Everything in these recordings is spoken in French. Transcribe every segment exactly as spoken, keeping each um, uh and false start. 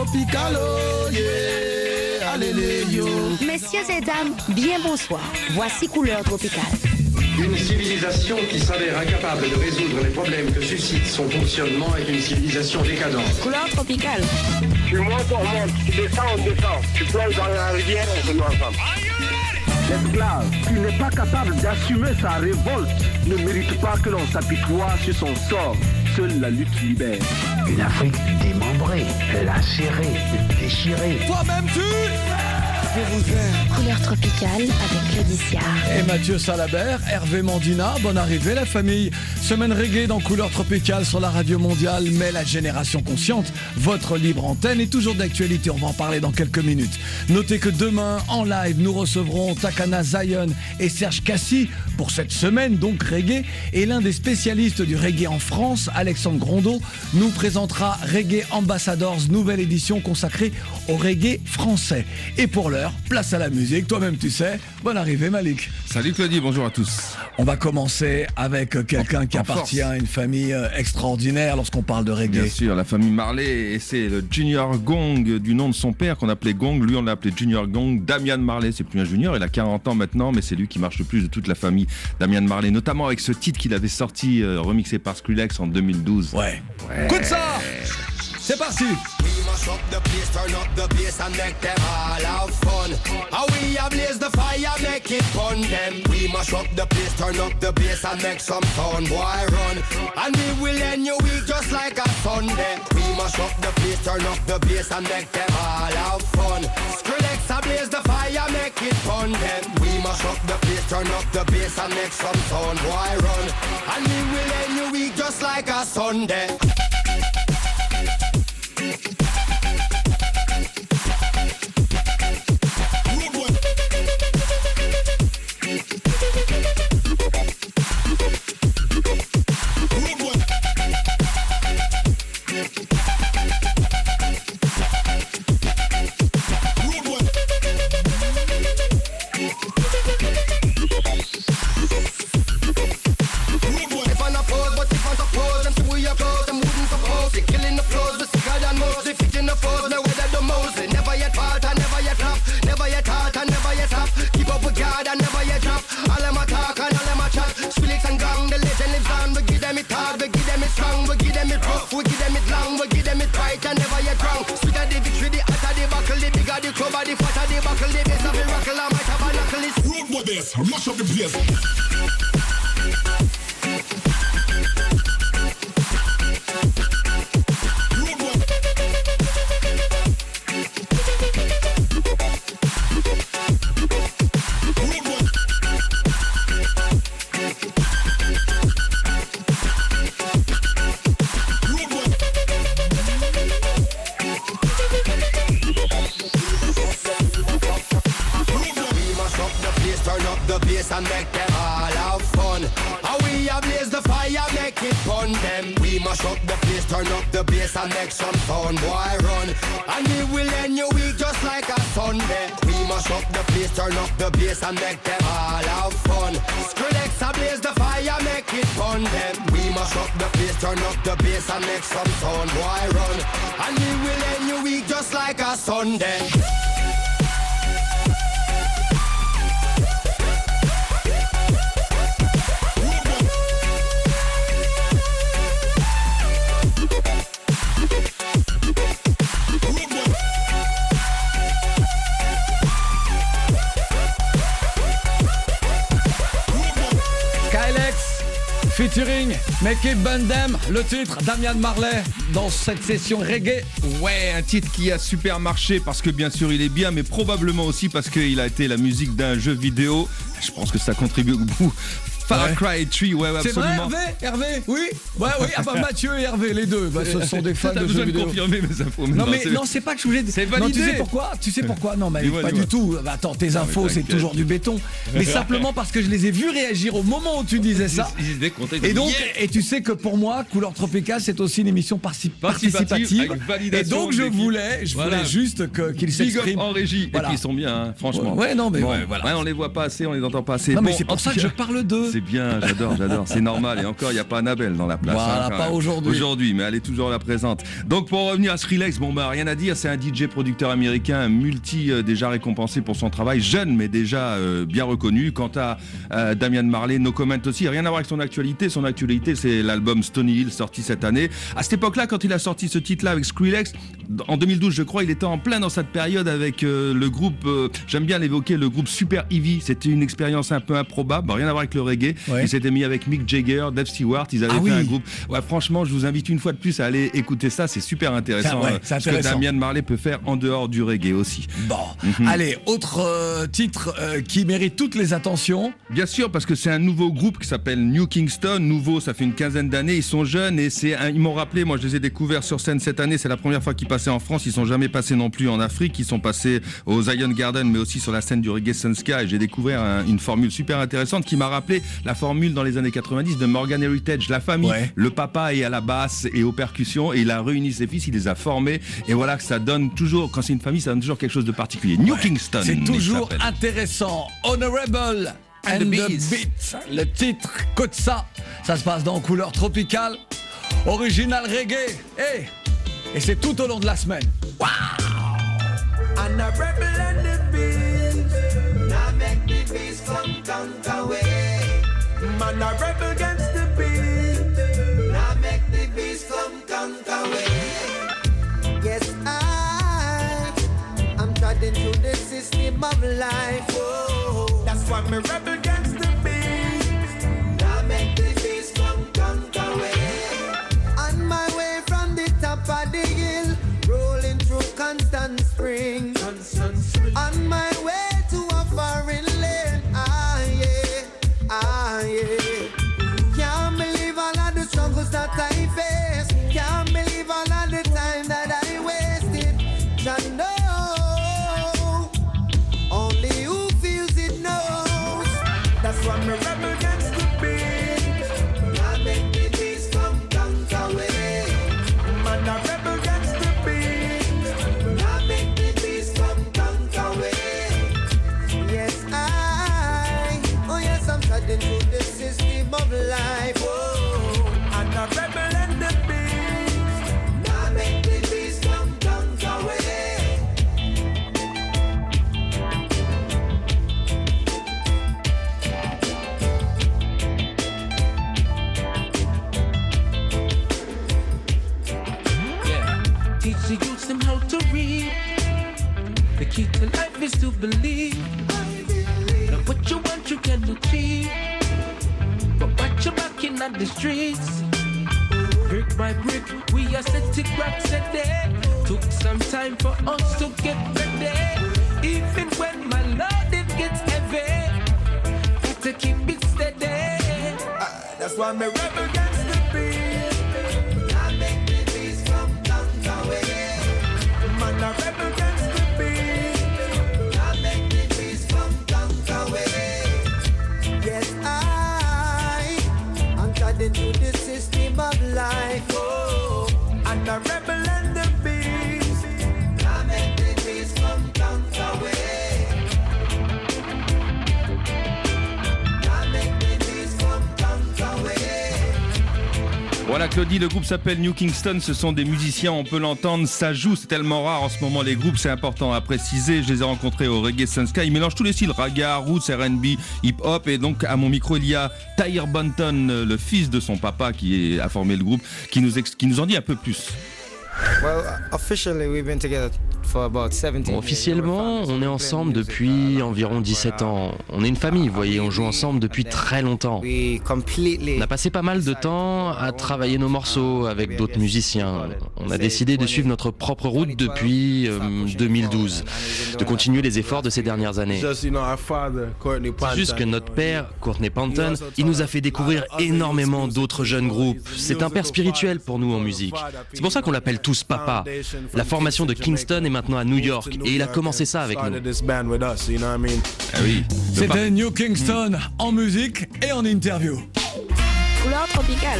tropical, oh yeah, allez yo. Messieurs et dames, bien bonsoir. Voici Couleur Tropicale. Une civilisation qui s'avère incapable de résoudre les problèmes que suscite son fonctionnement est une civilisation décadente. Couleur Tropicale. Tu montes, on monte. Tu descends, on descend. Tu plonges dans la rivière, on se met ensemble. L'esclave qui n'est pas capable d'assumer sa révolte ne mérite pas que l'on s'apitoie sur son sort. Seule la lutte libère. Une Afrique démembrée, lacérée, déchirée. Toi-même tu je vous aime. Couleur Tropicale avec Claude Siard. Et Mathieu Salabert, Hervé Mandina, bonne arrivée la famille. Semaine reggae dans Couleur Tropicale sur la radio mondiale, mais la génération consciente, votre libre antenne est toujours d'actualité, on va en parler dans quelques minutes. Notez que demain, en live, nous recevrons Takana Zion et Serge Cassi pour cette semaine, donc reggae. Et l'un des spécialistes du reggae en France, Alexandre Grondeau, nous présentera Reggae Ambassadors, nouvelle édition consacrée au reggae français. Et pour l'heure, place à la musique, toi-même tu sais. Bonne arrivée Malik. Salut Claudie, bonjour à tous. On va commencer avec quelqu'un qui appartient à une famille extraordinaire lorsqu'on parle de reggae. Bien sûr, la famille Marley, et c'est le Junior Gong du nom de son père qu'on appelait Gong. Lui, on l'a appelé Junior Gong. Damian Marley, c'est plus un junior, il a quarante ans maintenant, mais c'est lui qui marche le plus de toute la famille Damian Marley, notamment avec ce titre qu'il avait sorti, euh, remixé par Skrillex en deux mille douze. Ouais. Ouais. Écoute ça. C'est parti. Mash up the place, turn up the bass and make them all have fun. How we ablaze the fire, make it fun them. We mash up the place, turn up the bass and make some sound, boy run. And we will end your week just like a Sunday. We mash up the place, turn up the bass and make them all have fun. Skrillex ablaze the fire, make it fun them. We mash up the place, turn up the bass and make some sound, boy run. And we will end your week just like a Sunday. Mash up the place. And make them all have fun. How we ablaze the fire, make it fun them. We mash up the place, turn up the bass and make some sound, boy run. And we will end your week just like a Sunday. We mash up the place, turn up the bass and make them all have fun. Skrillex ablaze the fire, make it fun them. We mash up the place, turn up the bass and make some sound, boy run. And we will end your week just like a Sunday. Featuring Make It Bandem, le titre Damian Marley dans cette session reggae. Ouais, un titre qui a super marché parce que bien sûr il est bien, mais probablement aussi parce qu'il a été la musique d'un jeu vidéo. Je pense que ça contribue beaucoup. Far Cry trois, ouais, ouais, absolument. C'est vrai, Hervé, Hervé, oui, ouais, oui, ah bah Mathieu et Hervé, les deux, bah, ce sont des fans de jeux vidéo. T'as besoin de confirmer mes infos. Non, mais non, c'est pas que je voulais. C'est validé. Non, tu sais pourquoi Tu sais pourquoi Non, mais dis-moi, pas dis-moi. du tout. Bah, attends, tes infos, non, c'est toujours du béton. Mais simplement parce que je les ai vus réagir au moment où tu disais ça. Ils étaient contents. Et donc, Yeah. et tu sais que pour moi, Couleur Tropicale, c'est aussi une émission parci- participative. avec validation Et donc, de je l'équipe. voulais, je Voilà. voulais juste que, qu'ils Big up s'expriment. en régie. Voilà. Et puis ils sont bien, hein, franchement. Ouais, non, mais Bon, ouais, voilà. Ouais, on les voit pas assez, on les entend pas assez. Non, mais Bon, c'est pour en ça tout que je cas, parle d'eux. c'est bien, j'adore, j'adore. C'est normal. Et encore, il n'y a pas Annabelle dans la place. Voilà, hein, pas aujourd'hui. Aujourd'hui, mais elle est toujours là présente. Donc pour revenir à Skrillex, bon bah rien à dire, c'est un D J producteur américain, un multi euh, déjà récompensé pour son travail, jeune mais déjà euh, bien reconnu. Quant à euh, Damian Marley, no comment aussi, rien à voir avec son actualité. Son actualité, c'est l'album Stony Hill sorti cette année. À cette époque-là, quand il a sorti ce titre-là avec Skrillex, en deux mille douze, je crois, il était en plein dans cette période avec euh, le groupe, euh, j'aime bien l'évoquer, le groupe Super Heavy. C'était une expérience un peu improbable, rien à voir avec le reggae. Ouais. Il s'était mis avec Mick Jagger, Dave Stewart, ils avaient ah fait oui. un groupe. Ouais, franchement, je vous invite une fois de plus à aller écouter ça, c'est super intéressant. Ça, ouais, euh, c'est intéressant. Ce que Damian Marley peut faire en dehors du reggae aussi. Bon, mm-hmm. Allez, autre euh, titre euh, qui mérite toutes les attentions. Bien sûr, parce que c'est un nouveau groupe qui s'appelle New Kingston. Nouveau, ça fait une quinzaine d'années, ils sont jeunes et c'est un, ils m'ont rappelé, moi je les ai découverts sur scène cette année, c'est la première fois qu'ils passaient en France, ils sont jamais passés non plus en Afrique, ils sont passés au Zion Garden mais aussi sur la scène du Reggae Sunska et j'ai découvert un, une formule super intéressante qui m'a rappelé la formule dans les années quatre-vingt-dix de Morgan Heritage, la famille, ouais. Le papa est à la basse et aux percussions et il a réuni ses fils, il les a formés et voilà que ça donne toujours, quand c'est une famille, ça donne toujours quelque chose de particulier. New ouais. Kingston. C'est toujours intéressant. Honorable and, and the, the Beat. Le titre, côte ça, ça se passe dans Couleur Tropicale, original reggae. Hey. Et c'est tout au long de la semaine. Wow. And a rebel and the beat, now make the beast come conquer away. Man a rebel against the beat, now make the beast come conquer away. Yes, I, I'm treading through the system of life. Oh, that's why me rebel against the beat, now make the beast come conquer away. On my way from the top of the hill, rolling through constant spring. Constant spring. On my way to a foreign land. Ah yeah, ah yeah. Can't believe all of the struggles that I face. Can't believe all of the time that I wasted. Just know, only who feels it knows. That's why me rebel against the beat. I make the beast come conquer away. Man, I rebel against the beat. I make the beast come conquer away. Yes, I, oh yes, I'm treading through the system of life. Oh, and I rebel and the beast. I make the beast come conquer away. Teach the youth them how to read. The key to life is to believe. Now what you want you can achieve, but watch your back in on the streets. Brick by brick we are setting rocks a day. Took some time for us to get ready. Even when my load it gets heavy, got to keep it steady. uh, That's why me rebel against the beat. Man, I rebel against the beat. I make the beast come conquer away. Yes, I, I'm treading through the system of life. Oh, and I rebel and the beast. I make the beast come conquer away. I make the beast come conquer away. Voilà Claudie, le groupe s'appelle New Kingston, ce sont des musiciens, on peut l'entendre, ça joue, c'est tellement rare en ce moment les groupes, c'est important à préciser, je les ai rencontrés au Reggae Sunska, ils mélangent tous les styles, raga, roots, R and B, hip-hop et donc à mon micro il y a Tahir Bunton, le fils de son papa qui a formé le groupe, qui nous, ex- qui nous en dit un peu plus. Well, officially we've been together for about seventeen bon, officiellement, on est ensemble depuis environ dix-sept ans. On est une famille, vous voyez, on joue ensemble depuis très longtemps. On a passé pas mal de temps à travailler nos morceaux avec d'autres musiciens. On a décidé de suivre notre propre route depuis euh, deux mille douze, de continuer les efforts de ces dernières années. C'est juste que notre père, Courtney Panton, il nous a fait découvrir énormément d'autres jeunes groupes. C'est un père spirituel pour nous en musique. C'est pour ça qu'on l'appelle tous papa. La formation de Kingston est maintenant à New York et il a commencé ça avec nous. Ah oui. C'était New Kingston en musique et en interview. Couleur Tropicale.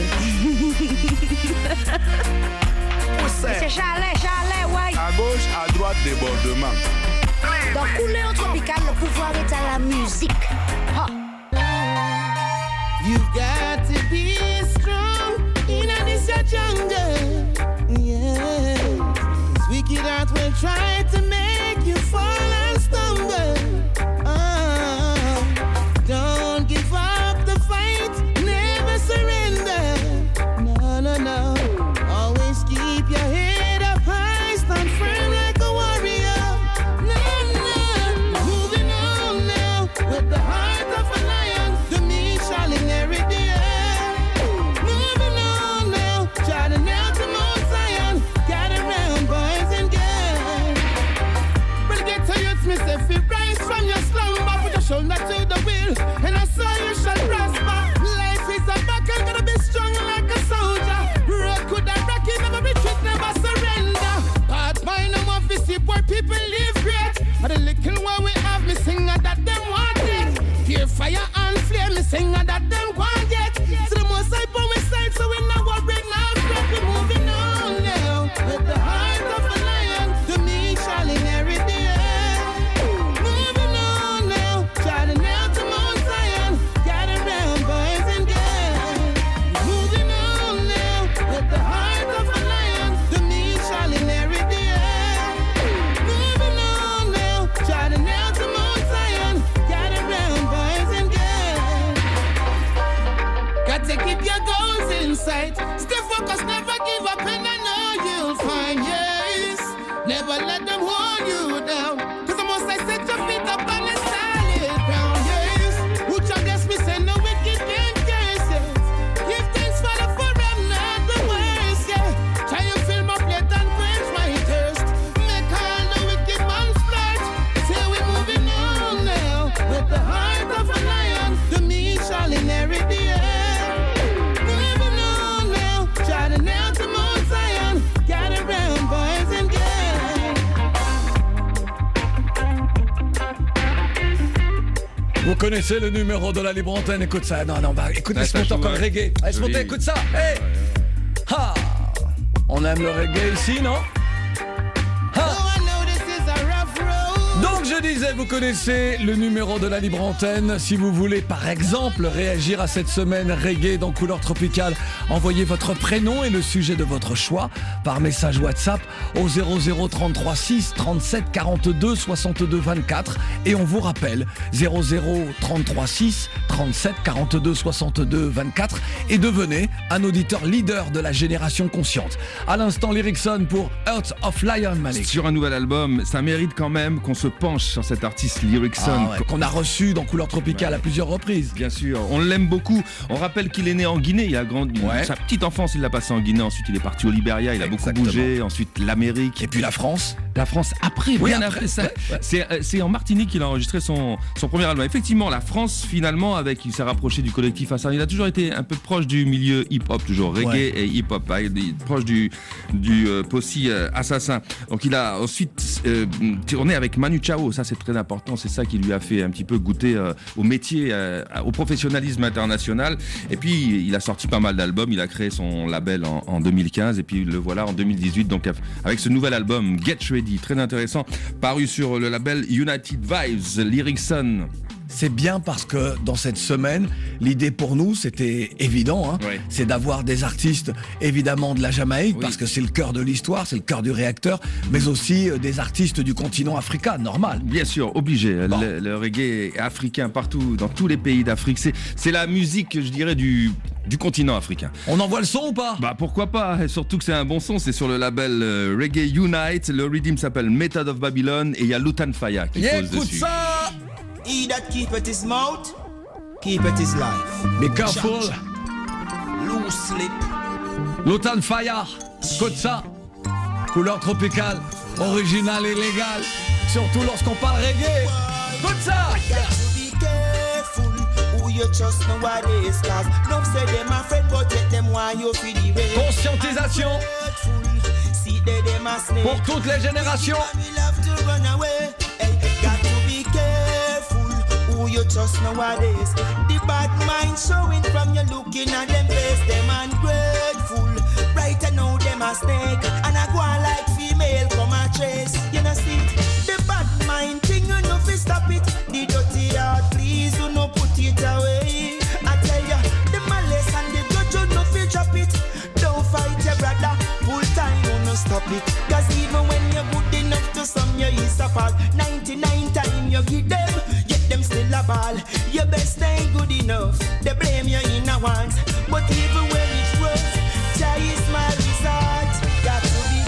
C'est chalet, chalet, ouais. À gauche, à droite, débordement. Dans Couleur Tropicale, le pouvoir est à la musique. Ha. You've got to be strong in this jungle. Yeah. This wicked heart will try to make you fall and stumble. Oh, don't give up the fight, never surrender. No, no, no. Always keep your head up high, stand firm like a warrior. No, no. Moving on now with the heart of a lion. The meek shall inherit the earth. Moving on now, try to nail to Mount Zion. Gather round, boys and girls. Well, get to youth, me say, if you rise from your slumber, put your shoulder to the wheel, and I saw you shall prosper. Life is a battle, gotta be strong like a soldier. Road could have rocky, never retreat, never surrender. Part mine, I'm off to see poor people live great. But the little one we have, me sing that them want it. Fear, fire, and flame, me sing that them want it. So the most I put we side, so we know what break now. We're moving on now. With the heart of a lion, the meek shall inherit the earth. Moving on now, try to nail to Mount Zion. Gather round, boys and girls. Moving on now, with the heart of a lion, the meek shall inherit the earth. Moving on now, try to nail to Mount Zion. Gather round, boys and girls. Got to keep your goals in sight. Stay focused, never give up, and I know you'll find yes. Never let them hold you down. Cause the most I set your feet up on the solid ground, yes. Who shall guess me say no wicked can't curse, yes. Give thanks for the food, I'm not the worst, yeah. Try and fill my plate and quench my thirst. Make all the wicked ones splurge. Say we're moving on now. With the heart of a lion, the meek shall inherit the earth. Moving on now, try to nail to Mount Zion. Gather round, boys and girls. Vous connaissez le numéro de la libre antenne, écoute ça. Non, non, bah écoute, Ah, laisse ça monter joue, encore le ouais. reggae. Allez, Joli. monter, écoute ça. Hey. Ha. On aime le reggae ici, non? Oh, I know this is a rough road. Donc je disais, vous connaissez le numéro de la libre antenne. Si vous voulez par exemple réagir à cette semaine reggae dans Couleur Tropicale, envoyez votre prénom et le sujet de votre choix par message WhatsApp au zéro zéro trente-trois six trente-sept quarante-deux soixante-deux vingt-quatre et on vous rappelle zéro zéro trente-trois six trente-sept quarante-deux soixante-deux vingt-quatre et devenez un auditeur leader de la génération consciente. À l'instant, Lyricson pour Heart of Lion, Malik. Sur un nouvel album, ça mérite quand même qu'on se penche sur cet artiste Lyricson. Ah ouais, qu'on a reçu dans Couleur Tropicale Ouais. à plusieurs reprises. Bien sûr, on l'aime beaucoup. On rappelle qu'il est né en Guinée. Il a grandi. Ouais. Sa petite enfance, il l'a passé en Guinée. Ensuite, il est parti au Libéria. Il a Exactement. beaucoup bougé. Ensuite, l'Amérique. Et puis la France. La France après, Oui, bien après, après ça. ouais, ouais. C'est, euh, c'est en Martinique qu'il a enregistré son, son premier album. Effectivement, la France, finalement, avec, il s'est rapproché du collectif Assassin. Il a toujours été un peu proche du milieu hip-hop, toujours reggae Ouais. et hip-hop, hein, il est proche du, du euh, Possi euh, Assassin. Donc il a ensuite euh, tourné avec Manu Chao. Ça, c'est très important. C'est ça qui lui a fait un petit peu goûter euh, au métier, euh, au professionnalisme international. Et puis, il a sorti pas mal d'albums. Il a créé son label en, en deux mille quinze et puis le voilà en deux mille dix-huit. Donc avec ce nouvel album Get Ready, très intéressant, paru sur le label United Vibes, Lyricson. C'est bien parce que dans cette semaine, l'idée pour nous, c'était évident, hein, Ouais. c'est d'avoir des artistes évidemment de la Jamaïque, Oui. parce que c'est le cœur de l'histoire, c'est le cœur du réacteur, mais aussi euh, des artistes du continent africain, normal. Bien sûr, obligé. Bon. Le, le reggae est africain partout, dans tous les pays d'Afrique. C'est, c'est la musique, je dirais, du, du continent africain. On envoie le son ou pas? Bah pourquoi pas, et surtout que c'est un bon son, c'est sur le label euh, Reggae Unite, le rhythm s'appelle Method of Babylon et il y a Lutan Fyah qui Yeah, pose écoute dessus. ça! He that keepeth his mouth, keepeth his life. Be careful! Loose slip. Lutan Fyah, écoute ça! Couleur tropicale, originale et légale, surtout lorsqu'on parle reggae! Écoute ça! Got to be careful who you trust nowadays, cause no say them a friend, but yet them want you feel the way. Conscientisation See they them a snake. pour toutes les générations! And we love to run away. Hey, got to be careful who you trust nowadays. The bad mind showing from you looking at them face, them ungrateful. Right now them a snake, and I go on like female come a chase. You know see, the bad mind thing you know fi stop it. The dirty heart please you know put it away. I tell you, it. Cause even when you're good enough to some, you is a fall. ninety-nine times you give them, yet them still a ball. Your best ain't good enough, they blame you in a want. But even when it's rough, Jah is my resort. Got to be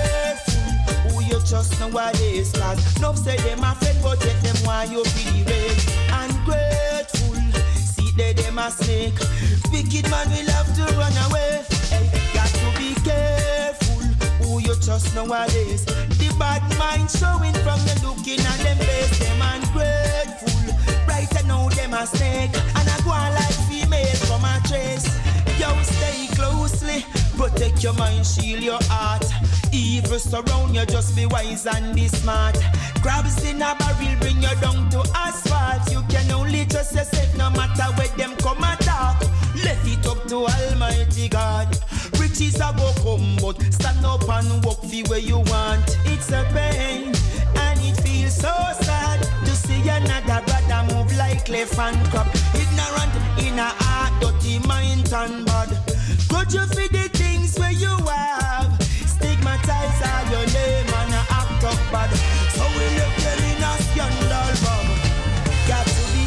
careful who you trust nowadays. Cause no say them a friend, but yet them want you feel red. Ungrateful, see they them a snake. Wicked man will have to run away. Hey, got to be careful who you trust nowadays. The bad mind showing from you looking at them face. Them ungrateful, right I know them a snake. And I go on like female from a trace. Yo, stay closely, protect your mind, shield your heart. Evil surround you, just be wise and be smart. Crabs in a barrel bring you down to asphalt. You can only trust yourself no matter where them come attack. Left it up to Almighty God. Riches a go come, but stand up and walk the way you want. It's a pain, and it feels so sad to see another brother move like left and crop. Ignorant in a heart, dirty mind and bad. Could you feel the things where you have? Stigmatize all your name and act up bad. So we look in a scandal, Bob. Got to be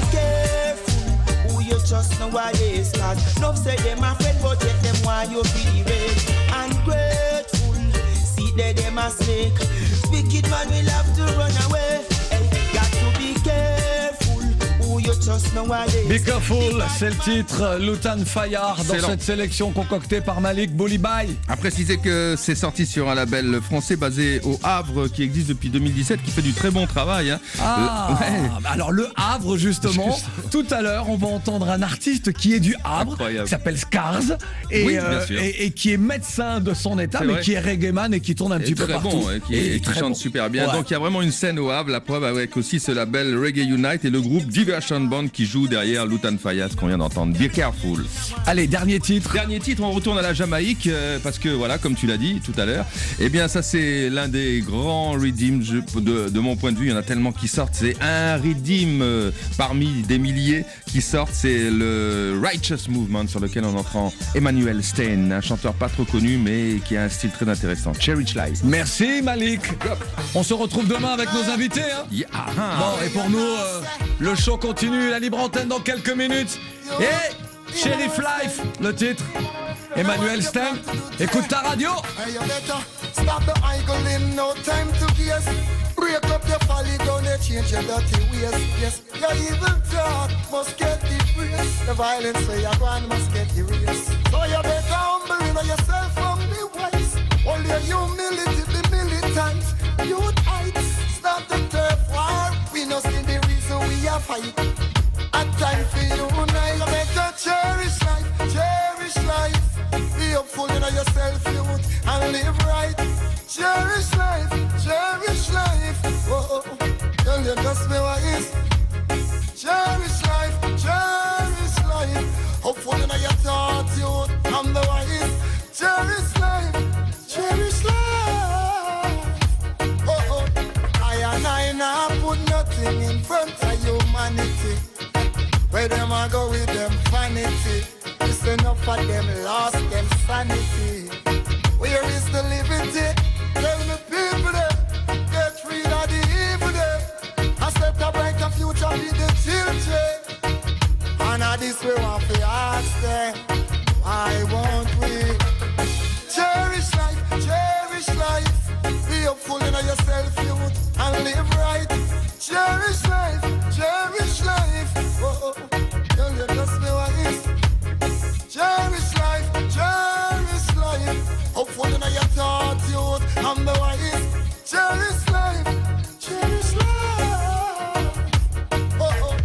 careful who you trust nowadays. Cause no say them a friend, but yet them want you feel red. Ungrateful, see they them a snake. Wicked man will have to run away. Hey, got to be careful who you trust nowadays. Be Careful, c'est le titre Lutan Fyah dans cette sélection concoctée par Malik Boulibaï. À préciser que c'est sorti sur un label français basé au Havre qui existe depuis deux mille dix-sept, qui fait du très bon travail. Hein. Ah, ouais. Alors le Havre justement, Juste. Tout à l'heure on va entendre un artiste qui est du Havre, Incroyable. Qui s'appelle Scars et, oui, euh, et, et qui est médecin de son état, mais vrai. Qui est reggaeman et qui tourne un et petit peu partout. Bon, et qui, et et qui chante bon. Super bien. Ouais. Donc il y a vraiment une scène au Havre, la preuve avec aussi ce label Reggae Unite et le groupe Diversion Band qui joue derrière Lutan Fyah, ce qu'on vient d'entendre. Be Careful. Allez, dernier titre. Dernier titre, on retourne à la Jamaïque euh, parce que voilà, comme tu l'as dit tout à l'heure, eh bien ça c'est l'un des grands redeems de, de mon point de vue. Il y en a tellement qui sortent. C'est un redeem euh, parmi des milliers qui sortent. C'est le Righteous Movement sur lequel on entend Emmanuel Stein, un chanteur pas trop connu mais qui a un style très intéressant. Cherish Life. Merci Malik. On se retrouve demain avec nos invités. Hein yeah. Bon, et pour nous, euh, le show continue, la libre antenne dans quelques minutes. Et Sheriff Life, le titre. Emmanuel Stein, écoute ta radio. Stop the idling, no time to guess. Break up your folly, don't change your dirty ways. Yes, your evil talk must get erased. The violence where you're going must get erased. So you better humble yourself from the wise. All your humility, the militant. Youth heights, stop the turf war. We know see the reason we are fight. A time for you now, you better cherish life, cherish life. Be hopeful in yourself, youth, and live right. Cherish life, cherish life. Oh, oh, tell you just me what is. Cherish life, cherish life. Hopeful in your thought, youth, I'm the wise. Cherish life, cherish life. Oh, oh, I and I now put nothing in front of humanity. Where them I go with them vanity. It's enough of them lost them sanity. Where is the liberty? Tell me people there, get rid of the evil there. I set a brighter future with the children. And at this we want to ask them, why won't we? Cherish life, cherish life. Be hopeful in yourself, youth, and live right. Cherish life, cherish life. Oh, tell you just me what is. Cherish life, cherish life. Hopeful in your thought, youth, I'm the wise. Cherish life, cherish life. Oh, oh.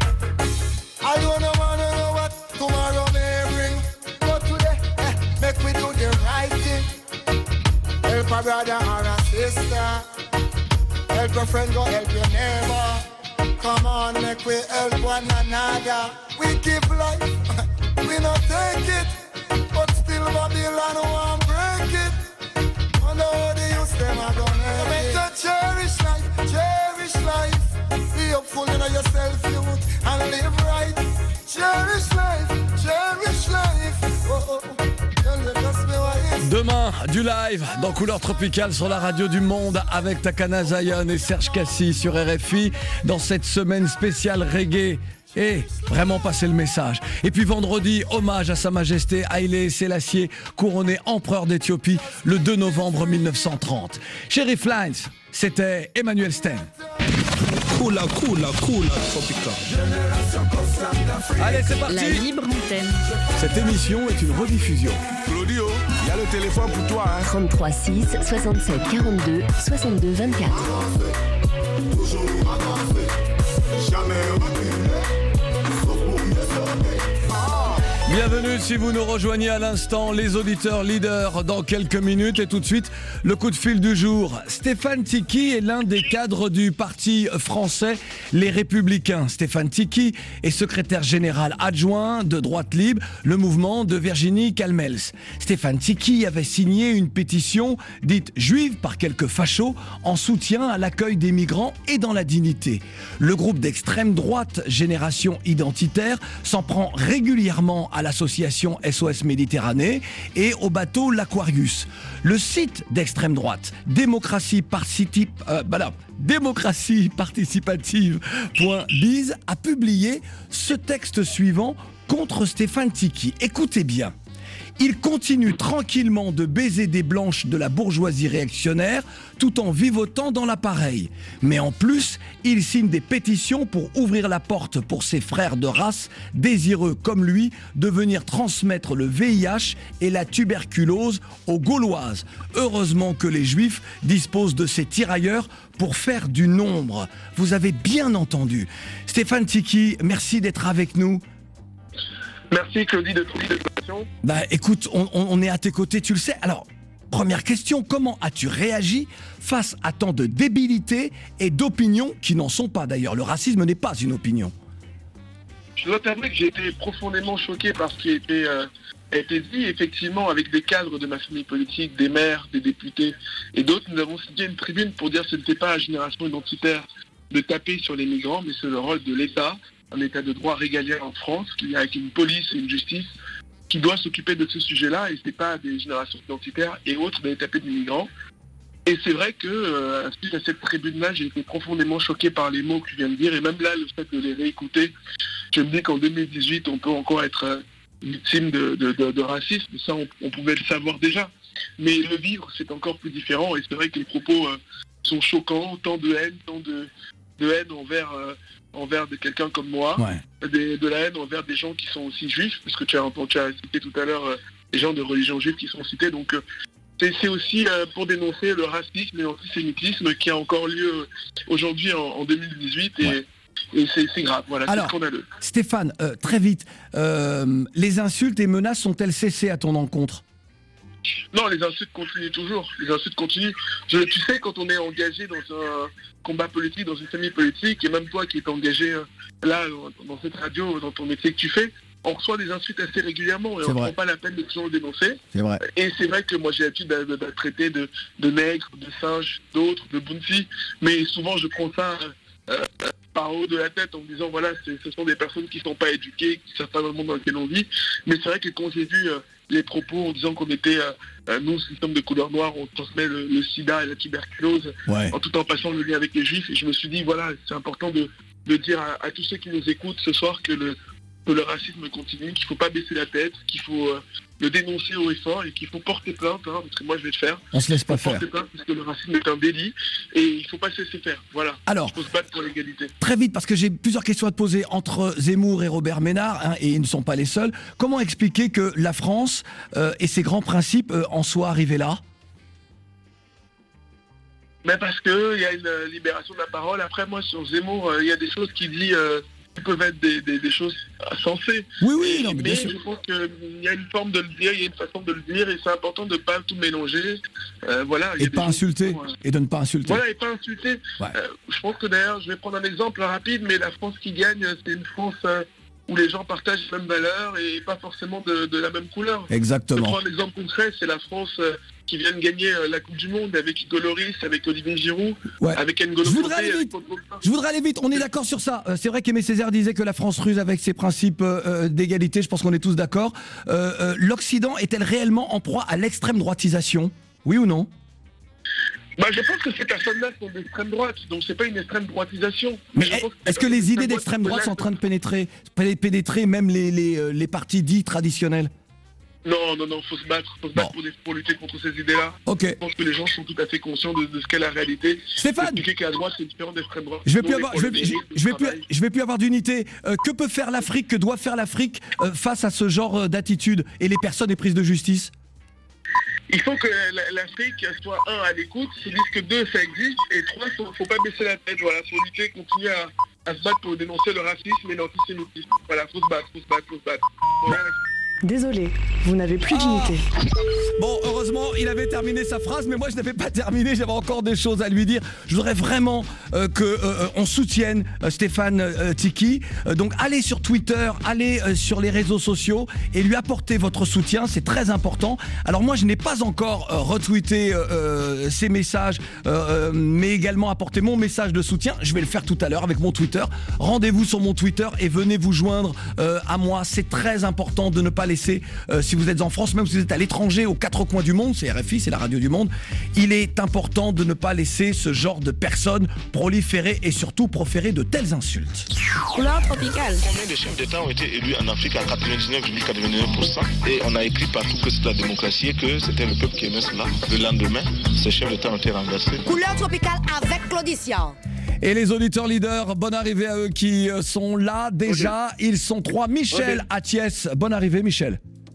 I don't know, man, I know what tomorrow may bring. But today, eh, make we do the right thing. Help a brother or a sister. Help a friend, go help your neighbor. Come on, make we help one another. We give life, we not take it. But still Babylon won't break it. Wonder how the youth them are gonna help it. Better cherish life, cherish life. Be hopeful in yourself, youth, and live right. Cherish life, cherish life. Oh, oh, oh. Demain, du live dans Couleur Tropicale sur la radio du Monde avec Takana Zion et Serge Cassis sur R F I dans cette semaine spéciale reggae. Et vraiment passer le message. Et puis vendredi, hommage à Sa Majesté Haïlé Sélassié, couronné empereur d'Éthiopie le deux novembre mille neuf cent trente. Sheriff Lines, c'était Emmanuel Sten. Coula, coula, coula, Tropica. Allez, c'est parti. La libre antenne. Cette émission est une rediffusion. Claudio, il y a le téléphone pour toi. Hein. trente-trois six, soixante-sept quarante-deux, soixante-deux vingt-quatre. Toujours avancer, jamais reculer. Bienvenue si vous nous rejoignez à l'instant, les auditeurs leaders dans quelques minutes. Et tout de suite, le coup de fil du jour. Stéphane Tiki est l'un des cadres du parti français Les Républicains. Stéphane Tiki est secrétaire général adjoint de Droite Libre, le mouvement de Virginie Calmels. Stéphane Tiki avait signé une pétition dite juive par quelques fachos en soutien à l'accueil des migrants et dans la dignité. Le groupe d'extrême droite Génération Identitaire s'en prend régulièrement à l'association S O S Méditerranée et au bateau l'Aquarius. Le site d'extrême droite, démocratie participe, euh, voilà, démocratie participative.biz a publié ce texte suivant contre Stéphane Tiki. Écoutez bien. Il continue tranquillement de baiser des blanches de la bourgeoisie réactionnaire tout en vivotant dans l'appareil. Mais en plus, il signe des pétitions pour ouvrir la porte pour ses frères de race, désireux comme lui de venir transmettre le V I H et la tuberculose aux Gauloises. Heureusement que les Juifs disposent de ces tirailleurs pour faire du nombre. Vous avez bien entendu. Stéphane Tiki, merci d'être avec nous. Merci Claudie de trouver l'invitation. Bah écoute, on, on est à tes côtés, tu le sais. Alors, première question, comment as-tu réagi face à tant de débilité et d'opinions qui n'en sont pas d'ailleurs? Le racisme n'est pas une opinion. Je dois t'avouer que j'ai été profondément choqué par ce qui a été, euh, a été dit. Effectivement, avec des cadres de ma famille politique, des maires, des députés et d'autres, nous avons signé une tribune pour dire que ce n'était pas à Génération Identitaire de taper sur les migrants, mais c'est le rôle de l'État, un état de droit régalien en France, qui avec une police et une justice qui doit s'occuper de ce sujet-là, et c'est pas des générations identitaires et autres d'aller taper des migrants. Et c'est vrai que euh, suite à cette tribune-là, j'ai été profondément choqué par les mots que tu viens de dire, et même là, le fait de les réécouter, je me dis qu'en deux mille dix-huit, on peut encore être euh, victime de, de, de, de racisme, ça on, on pouvait le savoir déjà. Mais le vivre, c'est encore plus différent, et c'est vrai que les propos euh, sont choquants, tant de haine, tant de, de haine envers... Euh, envers de quelqu'un comme moi, ouais. de, de la haine envers des gens qui sont aussi juifs, parce que tu as, tu as cité tout à l'heure euh, des gens de religion juive qui sont cités, donc euh, c'est, c'est aussi euh, pour dénoncer le racisme et l'antisémitisme qui a encore lieu euh, aujourd'hui en, en deux mille dix-huit, et, ouais. et c'est, c'est grave, voilà, alors, c'est scandaleux. Stéphane, euh, très vite, euh, les insultes et menaces sont-elles cessées à ton encontre ? Non, les insultes continuent toujours. Les insultes continuent. Je, tu sais, quand on est engagé dans un combat politique, dans une famille politique, et même toi qui es engagé euh, là, dans cette radio, dans ton métier que tu fais, on reçoit des insultes assez régulièrement et c'est on ne prend pas la peine de toujours le dénoncer. C'est vrai. Et c'est vrai que moi j'ai l'habitude d'être de, de traiter de, de nègres, de singes, d'autres, de bounty, mais souvent je prends ça euh, par haut de la tête en me disant voilà, c'est, ce sont des personnes qui ne sont pas éduquées, qui ne savent pas dans le monde dans lequel on vit. Mais c'est vrai que quand j'ai vu... Euh, les propos en disant qu'on était, euh, nous, système de couleur noire, on transmet le, le sida et la tuberculose, ouais. en tout en passant le lien avec les juifs. Et je me suis dit, voilà, c'est important de, de dire à, à tous ceux qui nous écoutent ce soir que le, que le racisme continue, qu'il ne faut pas baisser la tête, qu'il faut euh, le dénoncer haut et fort et qu'il faut porter plainte, hein, parce que moi je vais le faire. On se laisse pas faire. Porter plainte parce que le racisme est un délit et il ne faut pas se laisser faire. Voilà. Alors, il faut se battre pour l'égalité. Très vite, parce que j'ai plusieurs questions à te poser entre Zemmour et Robert Ménard, hein, et ils ne sont pas les seuls. Comment expliquer que la France euh, et ses grands principes euh, en soient arrivés là ? Mais parce qu'il y a une euh, libération de la parole. Après, moi, sur Zemmour, il euh, y a des choses qu'il dit... Euh, qui peuvent être des, des, des choses sensées. Oui, oui, et, non, mais, mais bien je sûr. pense qu'il y a une forme de le dire, il y a une façon de le dire, et c'est important de ne pas tout mélanger. Euh, voilà, et de ne pas insulter. Sont, euh... Et de ne pas insulter. Voilà, et pas insulter. Ouais. Euh, je pense que d'ailleurs, je vais prendre un exemple rapide, mais la France qui gagne, c'est une France euh, où les gens partagent les mêmes valeurs et pas forcément de, de la même couleur. Exactement. Je prends un exemple concret, c'est la France... Euh, qui viennent gagner euh, la Coupe du Monde avec Hugo Lloris, avec Olivier Giroud, Ouais. avec N'Golo Je voudrais Kanté, aller avec vite. Paul Pogba. Je voudrais aller vite, on est d'accord sur ça. Euh, c'est vrai qu'Aimé Césaire disait que la France ruse avec ses principes euh, d'égalité, je pense qu'on est tous d'accord. Euh, euh, L'Occident est-elle réellement en proie à l'extrême droitisation? Oui ou non? Bah, je pense que ces personnes-là sont d'extrême droite, donc c'est pas une extrême droitisation. Mais je est- pense est-ce que c'est les une idées d'extrême droite droite sont en train de pénétrer, pé- pénétrer même les, les, euh, les partis dits traditionnels? Non, non, non, faut se battre, faut se battre pour, des- pour lutter contre ces idées-là. Ok. Je pense que les gens sont tout à fait conscients de, de ce qu'est la réalité. Stéphane, expliquer qu'à droite c'est différent d'extrême droite. Je vais Nous, plus on est avoir, pour je le vais, mérite, je- je vais le plus, travail. je vais plus avoir d'unité. Euh, que peut faire l'Afrique? Que doit faire l'Afrique euh, face à ce genre euh, d'attitude et les personnes éprises de justice? Il faut que la- l'Afrique soit, un, à l'écoute, se dise que deux, ça existe, et trois, faut, faut pas baisser la tête, voilà, faut lutter, continuer à, à se battre pour dénoncer le racisme et l'antisémitisme. Voilà, faut se battre, faut se battre, faut se battre. Voilà. Désolé, vous n'avez plus d'unité. Bon, heureusement, il avait terminé sa phrase, mais moi je n'avais pas terminé, j'avais encore des choses à lui dire. Je voudrais vraiment euh, que euh, on soutienne euh, Stéphane euh, Tiki. Euh, donc allez sur Twitter, allez euh, sur les réseaux sociaux et lui apporter votre soutien, c'est très important. Alors moi je n'ai pas encore euh, retweeté euh, euh, ces messages, euh, euh, mais également apporté mon message de soutien. Je vais le faire tout à l'heure avec mon Twitter. Rendez-vous sur mon Twitter et venez vous joindre euh, à moi. C'est très important de ne pas laisser, euh, si vous êtes en France, même si vous êtes à l'étranger, aux quatre coins du monde, c'est R F I, c'est la radio du monde, il est important de ne pas laisser ce genre de personnes proliférer et surtout proférer de telles insultes. Couleur tropicale. Combien de chefs d'État ont été élus en Afrique à quatre-vingt-dix-neuf virgule quatre-vingt-dix-neuf pour cent et on a écrit partout que c'est la démocratie et que c'était le peuple qui aimait cela. Le lendemain, ces chefs d'État ont été renversés. Couleur tropicale avec Claudicia. Et les auditeurs leaders, bonne arrivée à eux qui euh, sont là déjà. Ils sont trois. Michel Ok. à Thiès. Bonne arrivée, Michel.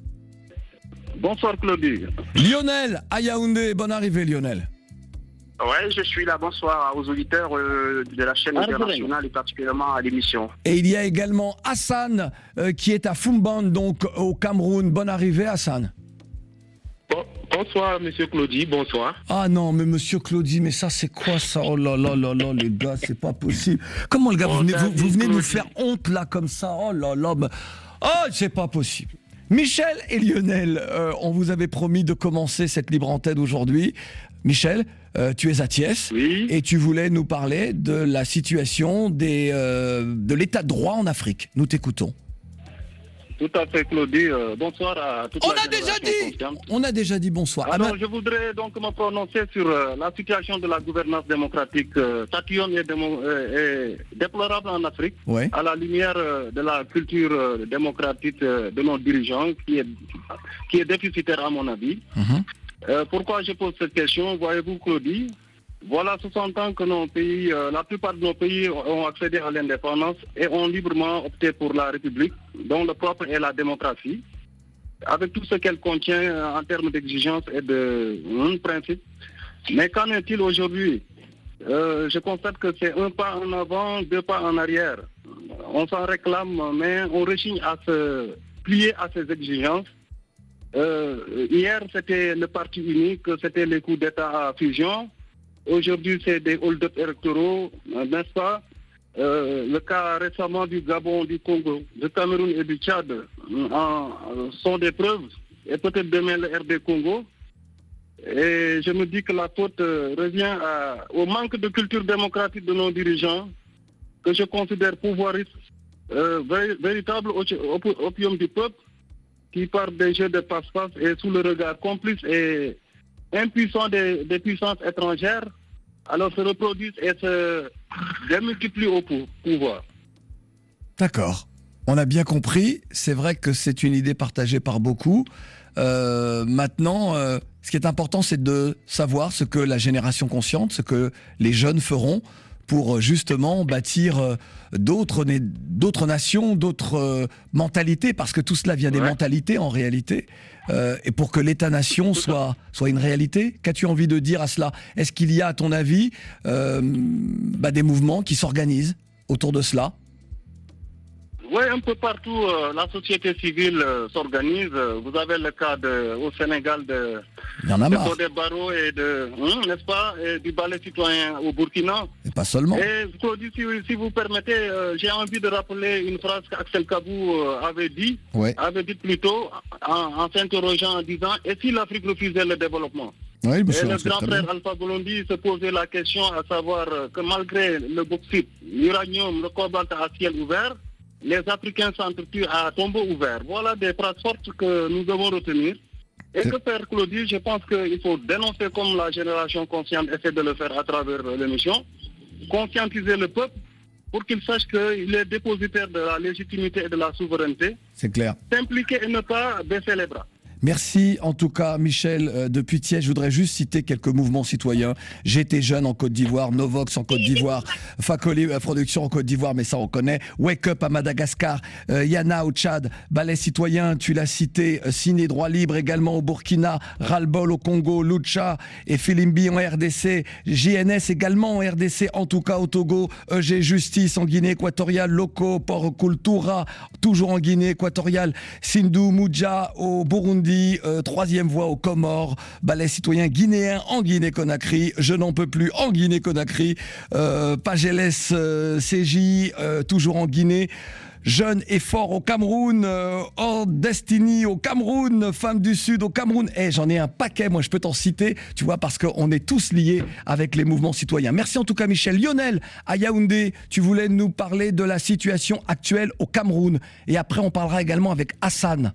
Bonsoir Claudie. Lionel à Yaoundé. Bonne arrivée, Lionel. Ouais, je suis là. Bonsoir aux auditeurs euh, de la chaîne internationale et particulièrement à l'émission. Et il y a également Hassan euh, qui est à Fumban, donc au Cameroun. Bonne arrivée, Hassan. Bon, bonsoir, monsieur Claudie, bonsoir. Ah non, mais monsieur Claudie, mais ça c'est quoi ça? Oh là là là là, les gars, c'est pas possible. Comment le gars, vous venez, vous, vous venez nous faire honte là comme ça? Oh là là, bah... oh, c'est pas possible. Michel et Lionel, euh, on vous avait promis de commencer cette libre antenne aujourd'hui. Michel, euh, tu es à Thiès et tu voulais nous parler de la situation des, euh, de l'état de droit en Afrique. Nous t'écoutons. Tout à fait, Claudie. Euh, bonsoir à toute On la a déjà génération dit consciente. On a déjà dit bonsoir. Alors, Ah ben- je voudrais donc me prononcer sur euh, la situation de la gouvernance démocratique euh, tatillonne et, démo- euh, et déplorable en Afrique, Ouais. à la lumière euh, de la culture euh, démocratique euh, de nos dirigeants, qui est, qui est déficitaire à mon avis. Euh, pourquoi je pose cette question? Voyez-vous, Claudie, voilà soixante ans que nos pays, euh, la plupart de nos pays ont accédé à l'indépendance et ont librement opté pour la République, dont le propre est la démocratie, avec tout ce qu'elle contient euh, en termes d'exigences et de hum, principes. Mais qu'en est-il aujourd'hui? Euh, Je constate que c'est un pas en avant, deux pas en arrière. On s'en réclame, mais on rechigne à se plier à ces exigences. Euh, hier, c'était le parti unique, c'était les coups d'État à fusion. Aujourd'hui, c'est des hold-up électoraux, euh, n'est-ce pas? Euh, le cas récemment du Gabon, du Congo, du Cameroun et du Tchad euh, en- euh, sont des preuves. Et peut-être demain le R D Congo. Et je me dis que la faute euh, revient à- au manque de culture démocratique de nos dirigeants, que je considère pouvoiriste, euh, vé- véritable opi- op- opium du peuple, qui par des jeux de passe-passe et sous le regard complice et impuissant des, des puissances étrangères, alors se reproduisent et se démultiplient au pou- pouvoir. D'accord. On a bien compris. C'est vrai que c'est une idée partagée par beaucoup. Euh, maintenant, euh, ce qui est important, c'est de savoir ce que la génération consciente, ce que les jeunes feront pour euh, justement bâtir euh, d'autres na- d'autres nations, d'autres euh, mentalités, parce que tout cela vient des mentalités en réalité, euh, et pour que l'État-nation soit, soit une réalité. Qu'as-tu envie de dire à cela? Est-ce qu'il y a, à ton avis, euh, bah, des mouvements qui s'organisent autour de cela? Oui, un peu partout, euh, la société civile euh, s'organise. Euh, Vous avez le cas de, au Sénégal de, Il y en a de marre. Fodé Barro et de, hum, n'est-ce pas, et du ballet citoyen au Burkina. Et pas seulement. Et Claudie, si, si vous permettez, euh, j'ai envie de rappeler une phrase qu'Axel Kabou euh, avait dit, Ouais. avait dit plus tôt, en, en s'interrogeant en disant, et si l'Afrique refusait le développement? Oui, et monsieur, le grand frère Alpha Blondy se posait la question à savoir que malgré le bauxite, l'uranium, le cobalt à ciel ouvert, les Africains s'entretuent à tombeau ouvert. Voilà des phrases fortes que nous devons retenir. Et que faire, Claudie, je pense qu'il faut dénoncer comme la génération consciente essaie de le faire à travers l'émission, conscientiser le peuple pour qu'il sache qu'il est dépositaire de la légitimité et de la souveraineté. C'est clair. S'impliquer et ne pas baisser les bras. Merci en tout cas Michel euh, de Putiet. Je voudrais juste citer quelques mouvements citoyens. J'étais jeune en Côte d'Ivoire, Novox en Côte d'Ivoire, Fakoli euh, Production en Côte d'Ivoire, mais ça on connaît. Wake Up à Madagascar, euh, Yana au Tchad, Ballet Citoyen, tu l'as cité, euh, Ciné Droit Libre également au Burkina, Ras-le-Bol au Congo, Lucha et Filimbi en R D C, J N S également en R D C, en tout cas au Togo, E G Justice en Guinée équatoriale, Loco, Port Kultura, toujours en Guinée équatoriale, Sindou Moudja au Burundi, Euh, troisième voie aux Comores, Ballet Citoyen guinéen en Guinée-Conakry, Je n'en peux plus en Guinée-Conakry, euh, Pageles euh, C J, euh, toujours en Guinée, Jeune et fort au Cameroun, euh, Hors Destiny au Cameroun, Femmes du Sud au Cameroun. Eh, j'en ai un paquet, moi je peux t'en citer, tu vois, parce qu'on est tous liés avec les mouvements citoyens. Merci en tout cas Michel. Lionel, à Yaoundé, tu voulais nous parler de la situation actuelle au Cameroun. Et après on parlera également avec Hassan.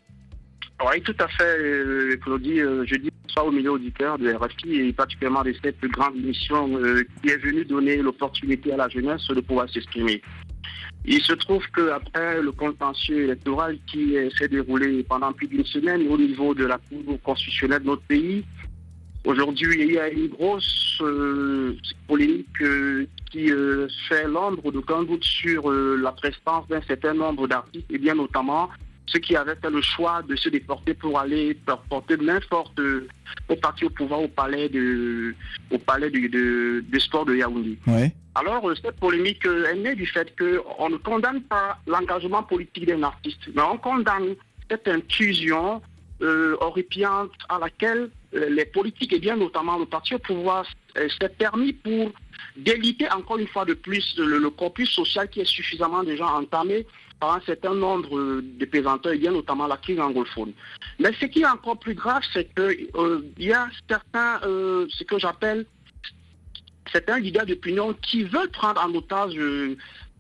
Oui, tout à fait, Claudie. Je dis bonsoir aux milieu auditeurs de R F I et particulièrement de cette grande émission euh, qui est venue donner l'opportunité à la jeunesse de pouvoir s'exprimer. Il se trouve qu'après le contentieux électoral qui s'est déroulé pendant plus d'une semaine au niveau de la Cour constitutionnelle de notre pays, aujourd'hui il y a une grosse euh, polémique euh, qui euh, fait l'ombre d'aucun doute sur euh, la prestance d'un certain nombre d'artistes et bien notamment ceux qui avaient fait le choix de se déporter pour aller porter de main forte euh, au parti au pouvoir au palais de, au palais de, de, de sport de Yaoundé. Ouais. Alors, euh, cette polémique euh, est née du fait qu'on ne condamne pas l'engagement politique d'un artiste, mais on condamne cette intrusion euh, horripiante à laquelle euh, les politiques et bien notamment le parti au pouvoir euh, s'est permis pour déliter encore une fois de plus le, le corpus social qui est suffisamment déjà entamé par un certain nombre de pesanteurs, et bien notamment la crise anglophone. Mais ce qui est encore plus grave, c'est qu'il euh, y a certains, euh, ce que j'appelle, certains leaders d'opinion qui veulent prendre en otage euh,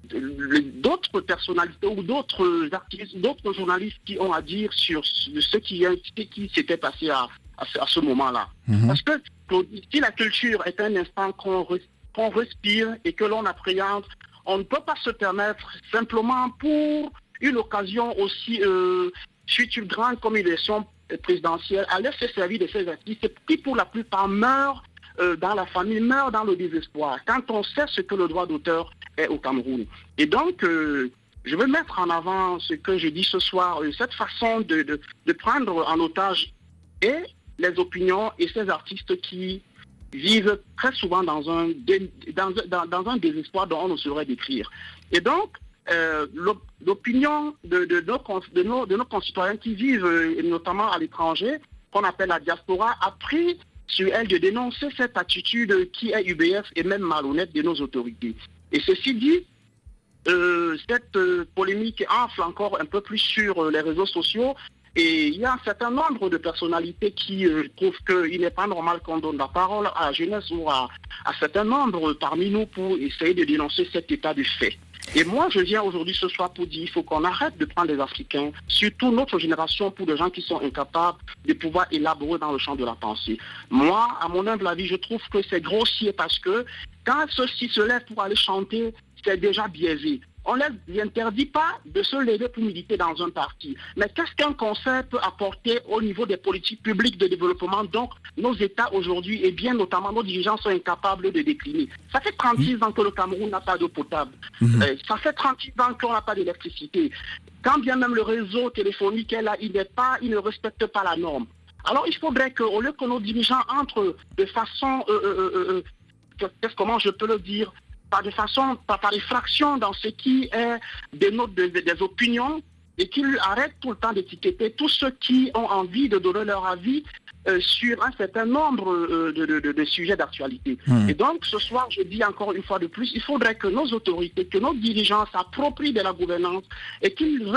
d'autres personnalités ou d'autres artistes, d'autres journalistes qui ont à dire sur ce qui, qui s'était passé à, à, à ce moment-là. Mmh. Parce que si la culture est un instant qu'on qu'on respire et que l'on appréhende, on ne peut pas se permettre simplement pour une occasion aussi euh, future grande comme une élection présidentielle, aller se servir de ces artistes qui pour la plupart meurent euh, dans la famille, meurent dans le désespoir, quand on sait ce que le droit d'auteur est au Cameroun. Et donc, euh, je veux mettre en avant ce que je dis ce soir, euh, cette façon de, de, de prendre en otage et les opinions et ces artistes qui vivent très souvent dans un, dans, dans, dans un désespoir dont on ne saurait décrire. Et donc, euh, l'opinion de, de, de, de, nos, de nos concitoyens qui vivent, euh, notamment à l'étranger, qu'on appelle la diaspora, a pris sur elle de dénoncer cette attitude qui est U B S et même malhonnête de nos autorités. Et ceci dit, euh, cette euh, polémique enfle encore un peu plus sur euh, les réseaux sociaux. Et il y a un certain nombre de personnalités qui euh, trouvent qu'il n'est pas normal qu'on donne la parole à la jeunesse ou à un certain nombre parmi nous pour essayer de dénoncer cet état de fait. Et moi, je viens aujourd'hui ce soir pour dire qu'il faut qu'on arrête de prendre des Africains, surtout notre génération, pour des gens qui sont incapables de pouvoir élaborer dans le champ de la pensée. Moi, à mon humble avis, je trouve que c'est grossier parce que quand ceux-ci se lèvent pour aller chanter, c'est déjà biaisé. On ne les interdit pas de se lever pour militer dans un parti. Mais qu'est-ce qu'un conseil peut apporter au niveau des politiques publiques de développement dont nos États aujourd'hui, et bien notamment nos dirigeants, sont incapables de décliner? Ça fait trente-six mmh. ans que le Cameroun n'a pas d'eau potable. Mmh. Euh, ça fait trente-six ans qu'on n'a pas d'électricité. Quand bien même le réseau téléphonique est là, il n'est pas, il ne respecte pas la norme. Alors il faudrait qu'au lieu que nos dirigeants entrent de façon, euh, euh, euh, euh, comment je peux le dire, par de façon, par, par effraction dans ce qui est des notes, de, de, des opinions, et qu'ils arrêtent tout le temps d'étiqueter tous ceux qui ont envie de donner leur avis euh, sur un certain nombre euh, de, de, de, de sujets d'actualité. Mmh. Et donc, ce soir, je dis encore une fois de plus, il faudrait que nos autorités, que nos dirigeants s'approprient de la gouvernance et qu'ils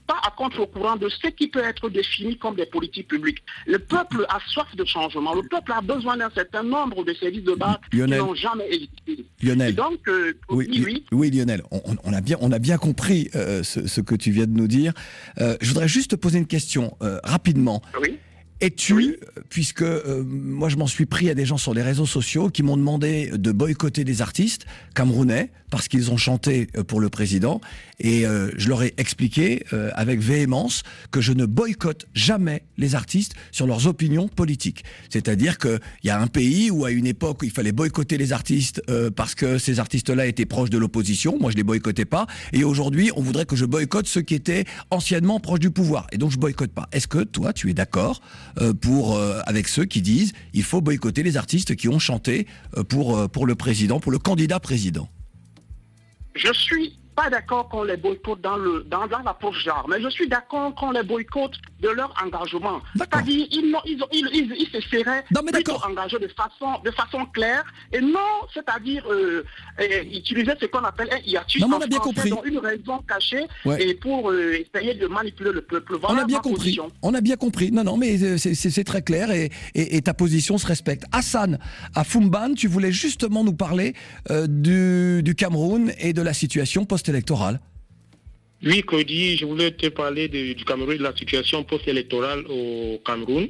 pas à contre-courant de ce qui peut être défini comme des politiques publiques. Le peuple a soif de changement. Le peuple a besoin d'un certain nombre de services de base Lionel. qui n'ont jamais existé. Lionel. Et donc, euh, oui, oui, oui. oui, Lionel, on, on, a bien, on a bien compris euh, ce, ce que tu viens de nous dire. Euh, je voudrais juste te poser une question euh, rapidement. Oui. Es-tu, oui. puisque euh, moi je m'en suis pris à des gens sur les réseaux sociaux qui m'ont demandé de boycotter des artistes camerounais parce qu'ils ont chanté pour le président, et euh, je leur ai expliqué euh, avec véhémence que je ne boycotte jamais les artistes sur leurs opinions politiques. C'est-à-dire qu'il y a un pays où à une époque il fallait boycotter les artistes euh, parce que ces artistes-là étaient proches de l'opposition, moi je les boycottais pas, et aujourd'hui on voudrait que je boycotte ceux qui étaient anciennement proches du pouvoir, et donc je boycotte pas. Est-ce que toi tu es d'accord euh, pour euh, avec ceux qui disent il faut boycotter les artistes qui ont chanté euh, pour euh, pour le président, pour le candidat président? Je suis pas d'accord qu'on les boycotte dans le dans, dans l'approche genre, mais je suis d'accord qu'on les boycotte de leur engagement. C'est-à-dire ils, ils, ils, ils, ils se seraient plutôt engagés de façon de façon claire, et non, c'est-à-dire euh, euh, utiliser ce qu'on appelle un hiatus en français, donc une raison cachée, ouais. et pour euh, essayer de manipuler le peuple. Voilà on a bien compris. Position. On a bien compris. Non, non, mais c'est, c'est, c'est très clair, et, et, et ta position se respecte. Hassan, à Foumban, tu voulais justement nous parler euh, du, du Cameroun et de la situation post-électorale. Oui, Cody, je voulais te parler de, du Cameroun et de la situation post-électorale au Cameroun.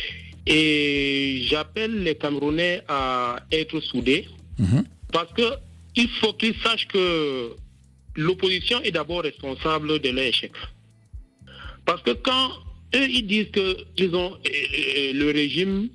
Et j'appelle les Camerounais à être soudés, mmh. parce qu'il faut qu'ils sachent que l'opposition est d'abord responsable de l'échec. Parce que quand eux, ils disent que ils ont, euh, le régime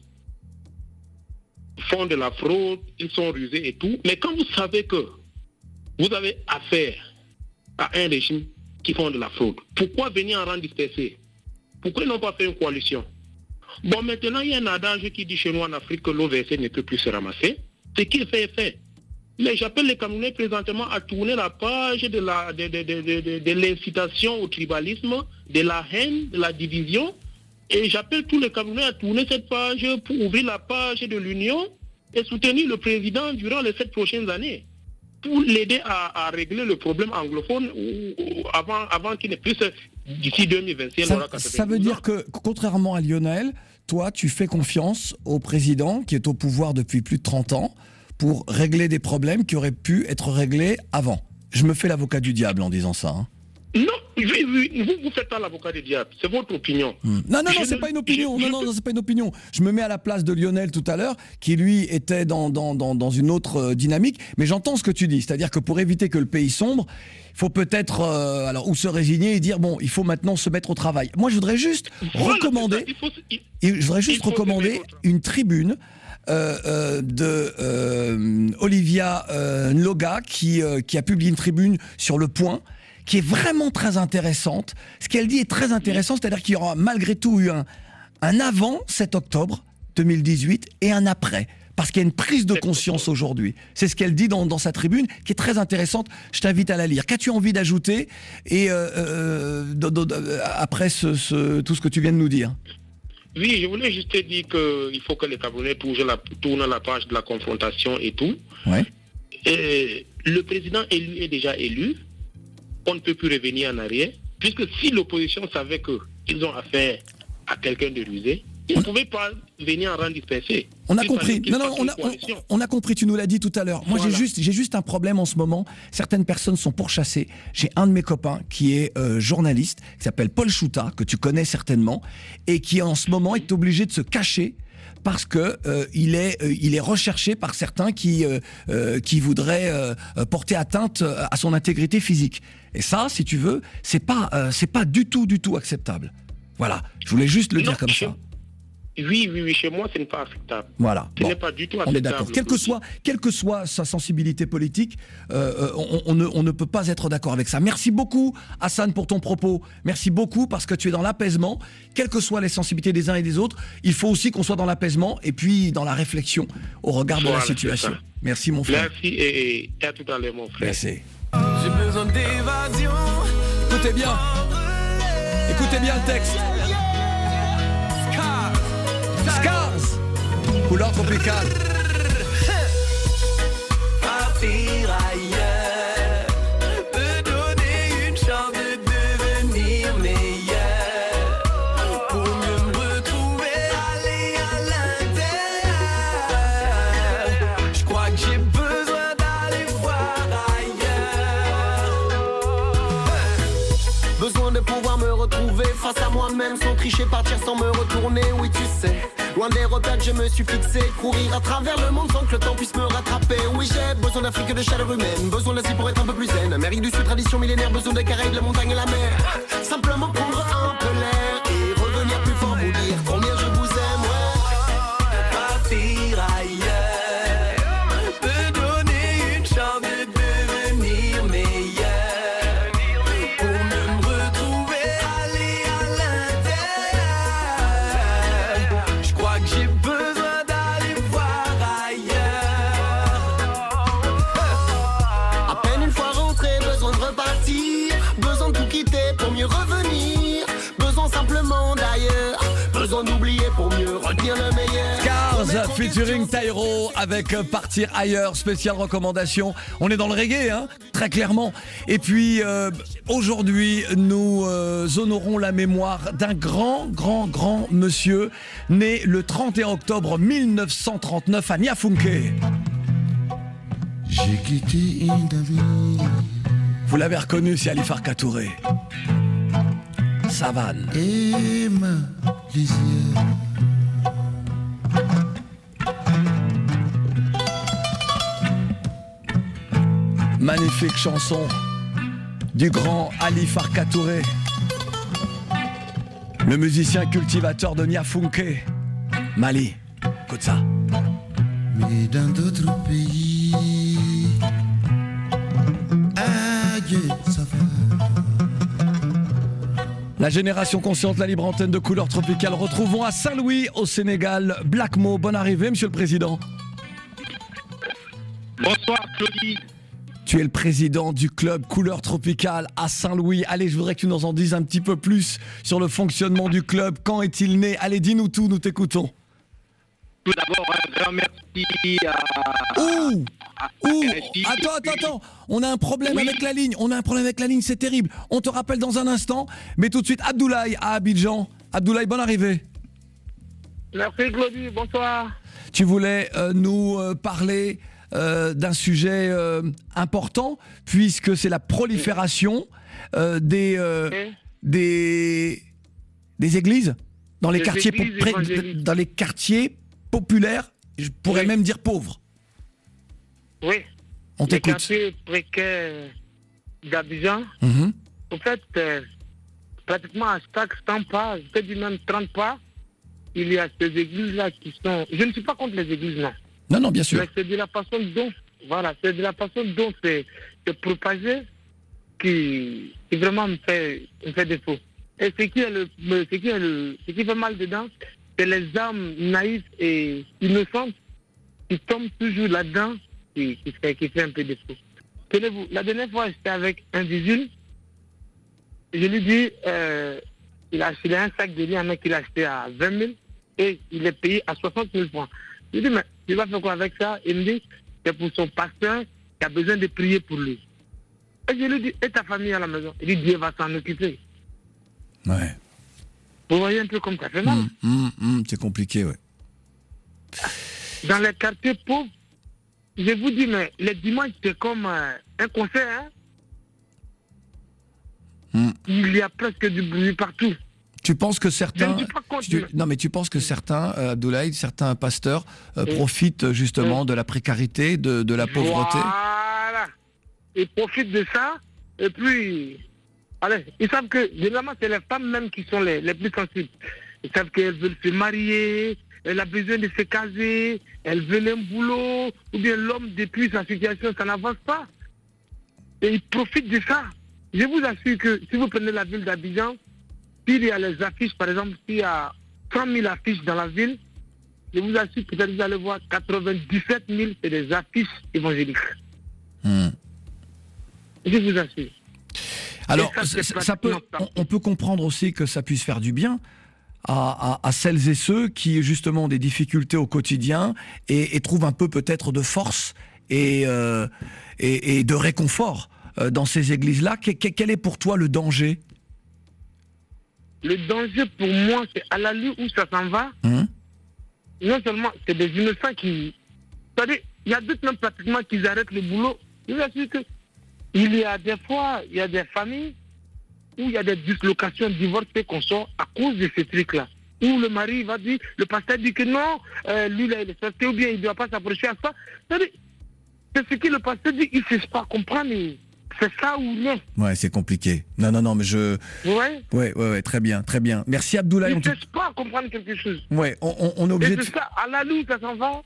font de la fraude, ils sont rusés et tout, mais quand vous savez que vous avez affaire à un régime qui font de la fraude, pourquoi venir en rang dispersé? Pourquoi ils n'ont pas fait une coalition? Bon, maintenant, il y a un adage qui dit chez nous en Afrique que l'eau versée ne peut plus se ramasser. Ce qui est fait est fait. Mais j'appelle les Camerounais présentement à tourner la page de, la, de, de, de, de, de, de l'incitation au tribalisme, de la haine, de la division. Et j'appelle tous les Camerounais à tourner cette page pour ouvrir la page de l'union et soutenir le président durant les sept prochaines années, pour l'aider à, à régler le problème anglophone ou, ou avant, avant qu'il n'ait plus d'ici deux mille vingt-six. Ça, ça veut dire que, contrairement à Lionel, toi, tu fais confiance au président qui est au pouvoir depuis plus de trente ans pour régler des problèmes qui auraient pu être réglés avant. Je me fais l'avocat du diable en disant ça. Hein. Non, vous ne faites pas l'avocat du diable, c'est votre opinion. Mmh. Non, non, non, c'est pas une opinion. Je, non, non, non, c'est pas une opinion. Je me mets à la place de Lionel tout à l'heure, qui lui était dans, dans, dans, dans une autre euh, dynamique. Mais j'entends ce que tu dis, c'est-à-dire que pour éviter que le pays sombre, il faut peut-être, euh, alors, ou se résigner et dire bon, il faut maintenant se mettre au travail. Moi, je voudrais juste voilà, recommander, il faut, il, je voudrais juste recommander une tribune. Euh, euh, de euh, Olivia euh, Nloga qui, euh, qui a publié une tribune sur Le Point qui est vraiment très intéressante. Ce qu'elle dit est très intéressant, c'est-à-dire qu'il y aura malgré tout eu un, un avant sept octobre deux mille dix-huit et un après, parce qu'il y a une prise de conscience aujourd'hui. C'est ce qu'elle dit dans, dans sa tribune, qui est très intéressante. Je t'invite à la lire. Qu'as-tu envie d'ajouter et euh, euh, d- d- d- après ce, ce, tout ce que tu viens de nous dire? Oui, je voulais juste te dire qu'il faut que les Camerounais tournent la, tournent la page de la confrontation et tout. Ouais. Et le président élu est déjà élu. On ne peut plus revenir en arrière, puisque si l'opposition savait qu'ils ont affaire à quelqu'un de rusé, ils ne pouvaient pas venir en rang dispersé. On a compris. Non, non, on a, on, on a compris, tu nous l'as dit tout à l'heure. Moi, voilà. j'ai, juste, j'ai juste un problème en ce moment. Certaines personnes sont pourchassées. J'ai un de mes copains qui est euh, journaliste, qui s'appelle Paul Chouta, que tu connais certainement, et qui en ce moment est obligé de se cacher parce que euh, il est euh, il est recherché par certains qui euh, euh, qui voudraient euh, porter atteinte à son intégrité physique. Et ça, si tu veux, c'est pas euh, c'est pas du tout du tout acceptable. Voilà, je voulais juste le non, dire comme chez... ça. Oui, oui, oui, chez moi, ce n'est pas acceptable. Voilà. Ce bon, n'est pas du tout acceptable. On est d'accord. Quelle que soit, quelle que soit sa sensibilité politique, euh, on, on, ne, on ne peut pas être d'accord avec ça. Merci beaucoup, Hassan, pour ton propos. Merci beaucoup parce que tu es dans l'apaisement. Quelles que soient les sensibilités des uns et des autres, il faut aussi qu'on soit dans l'apaisement et puis dans la réflexion au regard voilà, de la situation. Merci, mon frère. Merci et, et à tout à l'heure, mon frère. Merci. J'ai besoin d'évasion. Écoutez bien. Écoutez bien le texte. Scars, couleur tropicale. Partir ailleurs peut donner une chance de devenir meilleur. même sans tricher, partir sans me retourner, oui tu sais. Loin des repères que je me suis fixé, courir à travers le monde sans que le temps puisse me rattraper. Oui j'ai besoin d'Afrique et de chaleur humaine, besoin d'Asie pour être un peu plus zen. Amérique du Sud, tradition millénaire, besoin des Caraïbes, la montagne et la mer. Simplement prendre un peu l'air et revenir plus fort, vous dire combien je vous aime, ouais. Partir ailleurs peut donner une chance de devenir meilleur. Pour mieux me retrouver, aller à l'intérieur. Je crois que j'ai besoin d'aller voir ailleurs. À peine une fois rentré, besoin de repartir, besoin de tout quitter pour mieux revenir, besoin simplement d'ailleurs, besoin d'oublier pour mieux retenir le meilleur. Scars featuring Tyro avec Partir ailleurs, spéciale recommandation. On est dans le reggae, hein, très clairement. Et puis euh, aujourd'hui, nous euh, honorons la mémoire d'un grand, grand, grand monsieur né le trente et un octobre mille neuf cent trente-neuf à Niafunke. J'ai quitté David. Vous l'avez reconnu, c'est Ali Farka Touré. Savane. Et ma lisière. Magnifique chanson du grand Ali Farka Touré, le musicien cultivateur de Niafunke, Mali. Écoute ça. Mais dans d'autres pays, aïe, ça va. La génération consciente, la libre antenne de couleur tropicale. Retrouvons à Saint-Louis, au Sénégal, Black Mo. Bonne arrivée, monsieur le président. Bonsoir, Claudie. Tu es le président du club Couleur Tropicale à Saint-Louis. Allez, je voudrais que tu nous en dises un petit peu plus sur le fonctionnement du club. Quand est-il né? Allez, dis-nous tout, nous t'écoutons. Tout d'abord, un grand merci à... Ouh à... Ouh Attends, attends, attends. On a un problème oui. avec la ligne. On a un problème avec la ligne, c'est terrible. On te rappelle dans un instant. Mais tout de suite, Abdoulaye à Abidjan. Abdoulaye, bonne arrivée. Merci, Claudie. Bonsoir. Tu voulais euh, nous euh, parler... Euh, d'un sujet euh, important, puisque c'est la prolifération euh, des, euh, okay. des, des églises dans les, quartiers églises po- dans les quartiers populaires, je pourrais oui. même dire pauvres. Oui. On t'écoute. Les quartiers précaires d'Abidjan, mm-hmm. en fait, euh, pratiquement à chaque cent pas, je peux dire même trente pas, il y a ces églises-là qui sont... Je ne suis pas contre les églises, non. Non, non, bien sûr. Mais c'est de la façon dont, voilà, c'est de la façon dont c'est, c'est propagé qui, qui vraiment me fait, me fait défaut. Et ce qui est le, ce qui est le, ce qui fait mal dedans, c'est les âmes naïves et innocentes qui tombent toujours là-dedans, qui, qui fait, qui fait un peu défaut. Tenez-vous, la dernière fois, j'étais avec un vigile, je lui dis, euh, il a acheté un sac de riz, un mec il a acheté à vingt mille et il est payé à soixante mille francs. Je lui dis, mais tu vas faire quoi avec ça? Il me dit, c'est pour son pasteur qui a besoin de prier pour lui. Et je lui dis, et ta famille à la maison? Il dit, Dieu va s'en occuper. Ouais. Vous voyez un peu comme ça fait mal. Mmh, mmh, mmh, c'est compliqué, ouais. Dans les quartiers pauvres, je vous dis, mais les dimanches, c'est comme euh, un concert, hein? Mmh. Il y a presque du bruit partout. Tu penses que certains, tu, non mais tu penses que certains, euh, Abdoulaye, certains pasteurs euh, oui. profitent justement oui. de la précarité, de, de la pauvreté. Voilà. Ils profitent de ça et puis, allez, ils savent que généralement c'est les femmes même qui sont les, les plus sensibles. Ils savent qu'elles veulent se marier, elles ont besoin de se caser, elles veulent un boulot, ou bien l'homme depuis sa situation, ça n'avance pas. Et ils profitent de ça. Je vous assure que si vous prenez la ville d'Abidjan, s'il y a les affiches, par exemple, s'il y a cent mille affiches dans la ville, je vous assure que vous allez voir quatre-vingt-dix-sept mille, c'est des affiches évangéliques. Mmh. Je vous assure. Alors, ça, ça, ça peut, on, on peut comprendre aussi que ça puisse faire du bien à, à, à celles et ceux qui, justement, ont des difficultés au quotidien et, et trouvent un peu peut-être de force et, euh, et, et de réconfort euh, dans ces églises-là. Qu- quel est pour toi le danger ? Le danger pour moi, c'est à l'allure où ça s'en va. Mmh. Non seulement c'est des innocents qui... C'est-à-dire, il y a d'autres même pratiquement qui arrêtent le boulot. Je vous assure que il y a des fois, il y a des familles où il y a des dislocations, divorces et consorts à cause de ces trucs-là. Où le mari va dire, le pasteur dit que non, euh, lui là, il est sorti ou bien il ne doit pas s'approcher à ça. C'est ce que le pasteur dit, il ne sait pas comprendre. C'est ça ou non. Ouais, c'est compliqué. Non, non, non, mais je... Ouais. Ouais, ouais, ouais, très bien, très bien. Merci Abdoulaye. Il ne tout... sait pas comprendre quelque chose. Ouais, on, on, on est obligé et de... c'est ça, à la loupe, ça s'en va.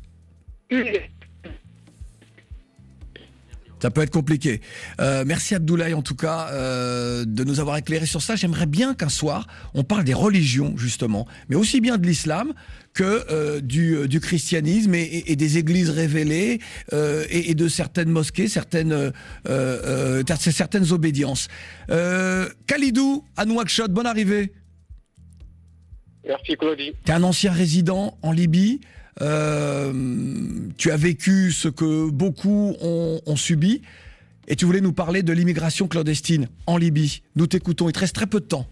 Ça peut être compliqué. Euh, merci Abdoulaye en tout cas euh, de nous avoir éclairé sur ça. J'aimerais bien qu'un soir on parle des religions justement, mais aussi bien de l'islam que euh, du, du christianisme et, et, et des églises révélées euh, et, et de certaines mosquées, certaines euh, euh, certaines obédiences. Euh, Khalidou à Nouakchott, bonne arrivée. Merci Claudie. Tu es un ancien résident en Libye. Euh, tu as vécu ce que beaucoup ont, ont subi et tu voulais nous parler de l'immigration clandestine en Libye. Nous t'écoutons, il te reste très peu de temps.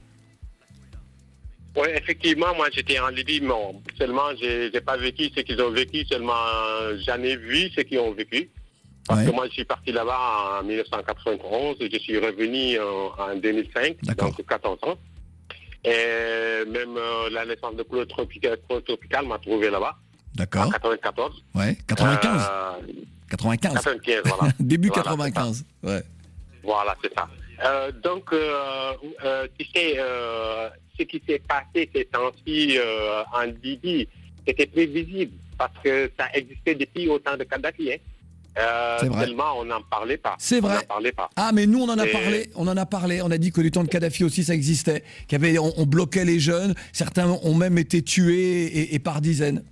Oui, effectivement, moi j'étais en Libye, mais bon, seulement j'ai pas vécu ce qu'ils ont vécu, seulement j'en ai vu ce qu'ils ont vécu. Parce ouais. que moi je suis parti là-bas en mille neuf cent quatre-vingt-onze et je suis revenu en, en deux mille cinq, donc quatorze ans. Et même euh, la naissance de Claude Tropical, Claude Tropical m'a trouvé là-bas. D'accord. En quatre-vingt-quatorze. Ouais, quatre-vingt-quinze. Euh, quatre-vingt-quinze. quatre-vingt-quinze, voilà. Début voilà, quatre-vingt-quinze, ouais. Voilà, c'est ça. Euh, donc, euh, euh, tu sais, euh, ce qui s'est passé ces temps-ci euh, en Libye, c'était prévisible parce que ça existait depuis au temps de Kadhafi. Hein. Euh, c'est vrai. Tellement on n'en parlait pas. C'est vrai. On n'en parlait pas. Ah, mais nous, on en a Et... parlé. On en a parlé. On a dit que du temps de Kadhafi aussi, ça existait. Qu'il y avait, on, on bloquait les jeunes. Certains ont même été tués et, et par dizaines.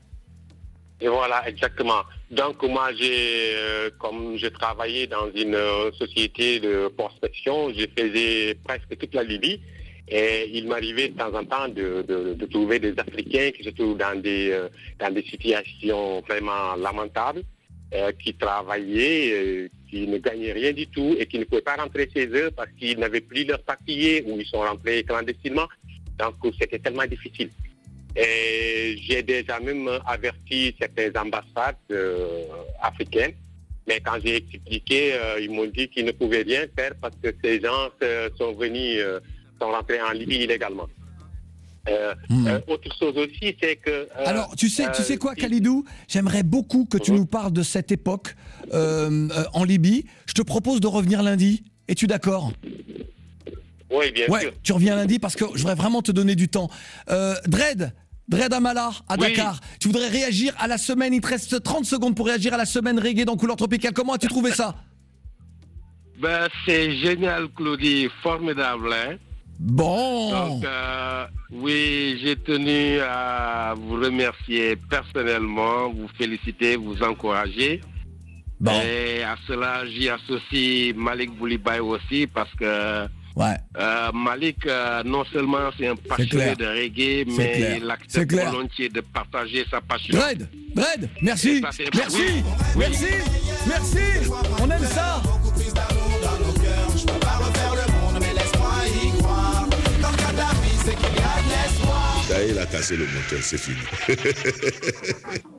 Et voilà, exactement. Donc moi, j'ai, euh, comme je travaillais dans une euh, société de prospection, je faisais presque toute la Libye. Et il m'arrivait de temps en temps de, de, de trouver des Africains qui se trouvent dans des, euh, dans des situations vraiment lamentables, euh, qui travaillaient, euh, qui ne gagnaient rien du tout et qui ne pouvaient pas rentrer chez eux parce qu'ils n'avaient plus leurs papiers ou ils sont rentrés clandestinement. Donc c'était tellement difficile. Et j'ai déjà même averti certaines ambassades euh, africaines, mais quand j'ai expliqué, euh, ils m'ont dit qu'ils ne pouvaient rien faire parce que ces gens euh, sont venus, euh, sont rentrés en Libye illégalement. Euh, mmh. euh, autre chose aussi, c'est que... Euh, Alors, tu sais, euh, tu sais quoi, Khalidou ? J'aimerais beaucoup que tu mmh. nous parles de cette époque euh, euh, en Libye. Je te propose de revenir lundi. Es-tu d'accord ? Oui, bien ouais, sûr. Tu reviens lundi parce que je voudrais vraiment te donner du temps. Euh, Dred, Dred Amala à oui. Dakar. Tu voudrais réagir à la semaine, il te reste trente secondes pour réagir à la semaine reggae dans Couleur Tropicale. Comment as-tu trouvé ça ? Ben, c'est génial, Claudie, formidable. Hein? Bon. Donc, euh, oui, j'ai tenu à vous remercier personnellement, vous féliciter, vous encourager. Bon. Et à cela, j'y associe Malik Boulibaï aussi parce que ouais. euh, Malik, euh, non seulement c'est un passionné de reggae, mais il accepte volontiers de partager sa passion. Dred, Dred, merci, merci, oui. merci, oui. merci, merci, on aime ça. Je peux pas refaire le monde, mais laisse-moi y croire. Tant qu'à ta vie, c'est qu'il y a de l'espoir. Ça, il a cassé le moteur, c'est fini.